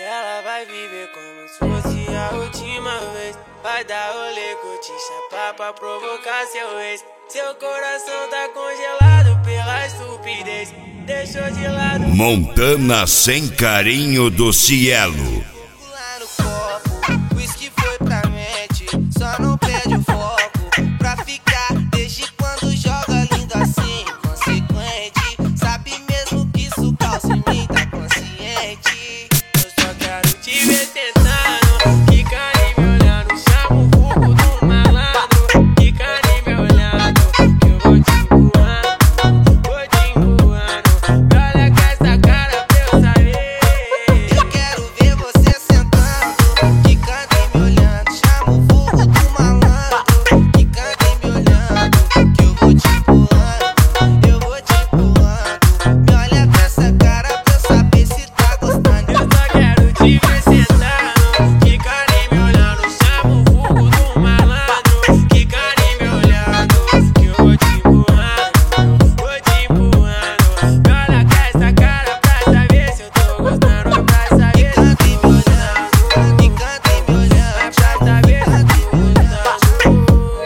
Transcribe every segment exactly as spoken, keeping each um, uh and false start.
Ela vai viver como se fosse a última vez. Vai dar rolê, curtir, chapar pra provocar seu ex. Seu coração tá congelado pela estupidez. Deixou de lado Montana sem carinho do Cielo. Lá no copo, whisky foi pra mente. Só não perde o foco pra ficar. Desde quando joga lindo assim, inconsequente. Sabe mesmo que isso causa em mim, tá consciente. Eu só quero te ver tentando, quicar e me olhando. Chama o vulgo do malandro, quicar e me olhando. Que eu vou te empurrando, vou te empurrando. Me olha com essa cara pra eu saber. Eu quero ver você sentando, quicando e me olhando. Chama o vulgo do malandro, quicando e me olhando. Que eu vou te empurrando, eu vou te empurrando. Me olha com essa cara pra eu saber se tá gostando. Eu só quero te ver sentando, quicar e me olhando. Chama o vulgo do malandro, quicar e me olhando. Que eu vou te empurrando, vou te empurrando. Me olha com essa cara pra saber se eu tô gostando. Pra saber se eu Quicando e me olhando, quicando e me olhando. pra saber se eu tô gostando.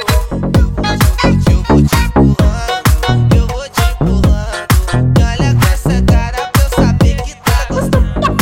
Eu vou te empurrando, eu vou te empurrando. Me olha com essa cara pra eu saber que tá gostando.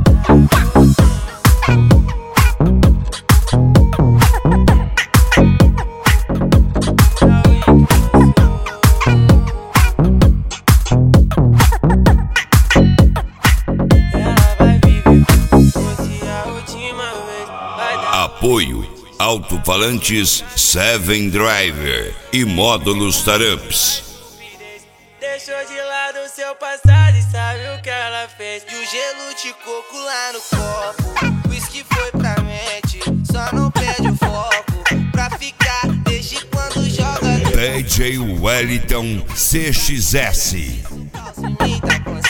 Ela vai viver como se fosse a última vez. Vai dar Apoio Alto-falantes Seven Driver e módulos Taramps. estupidez. Deixou de lado o seu passado e sabe o que ela fez. E o gelo de coco lá no copo, whisky foi pra mente. Só não perde o foco pra ficar. Desde quando joga D J Wellington C X S. em mim, tá consciente.